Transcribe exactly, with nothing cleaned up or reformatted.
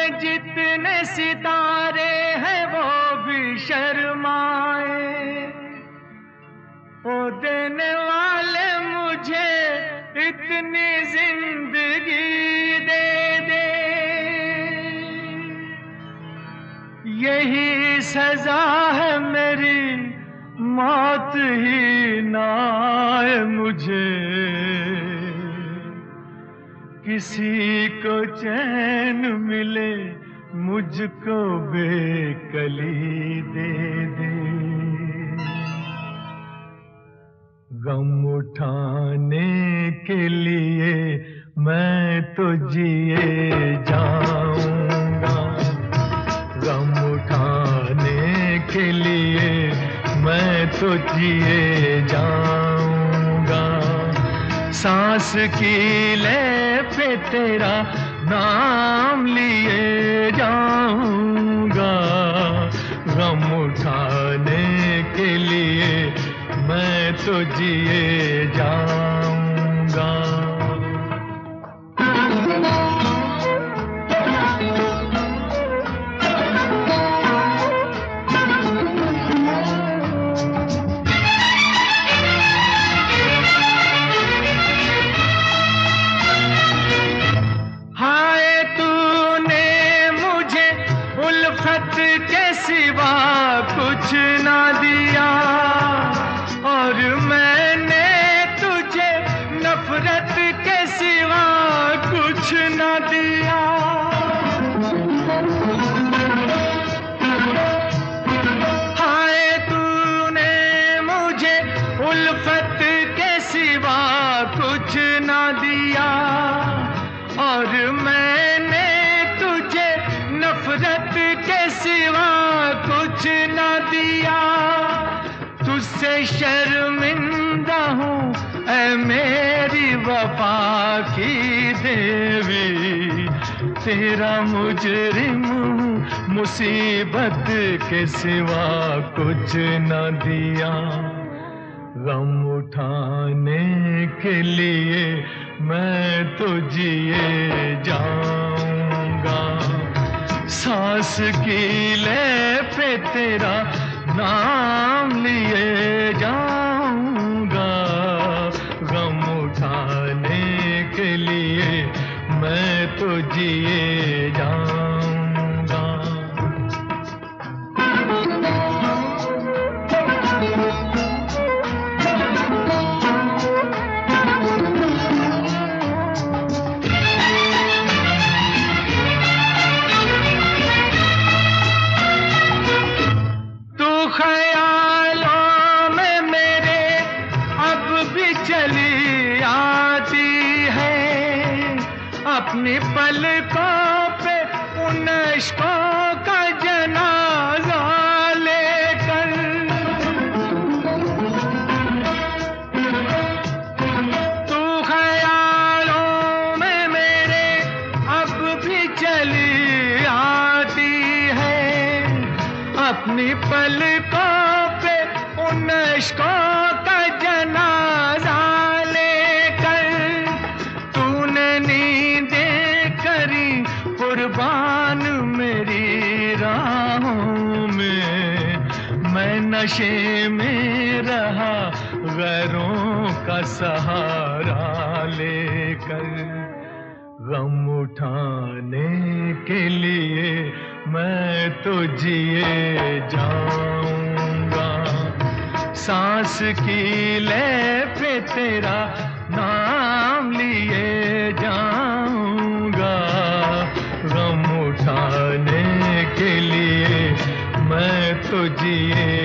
में जितने सितारे हैं वो भी शर्माए। ओ देने वाले मुझे इतनी जिंदगी दे दे, यही सजा है मेरी, मौत ही ना आए मुझे। किसी को चैन मिले, मुझको बेकली दे दे। गम उठाने के लिए मैं तो जिए जाऊंगा, गम उठाने के लिए मैं तो जिए जाऊंगा। सांस की ले पे तेरा नाम लिए जाऊंगा, गम उठाने के लिए मैं तो जिए जाऊंगा। हाय तूने मुझे उल्फत के सिवा कुछ ना दिया, और मैंने तुझे नफरत के सिवा कुछ न दिया। हाय तूने मुझे उल्फत के सिवा कुछ न दिया, और मैंने तुझे नफरत के सिवा कुछ न दिया। तुझसे शर्मिंदा हूँ ऐ मेरी वफा की देवी, तेरा मुजरिम हूँ, मुसीबत के सिवा कुछ न दिया। गम उठाने के लिए मैं तो जिए जाऊंगा, सांस की ले पे तेरा नाम लिए जाऊंगा, गम उठाने के लिए मैं तो जिए जाऊंगा। ख्यालों में मेरे अब भी चली आती है, अपनी पलकों पे उन इश्कों का जनाजा लेकर। तू ख्यालों में मेरे अब भी चली आती है, अपनी पलकों पे उन इश्कों का जनाजा लेकर। तूने नींदें करी कुर्बान मेरी राहों में, मैं नशे में रहा गैरों का सहारा लेकर। गम उठाने के लिए मैं तो जिए जाऊंगा, सांस की ले पे तेरा नाम लिए जाऊंगा, गम उठाने के लिए मैं तो जिए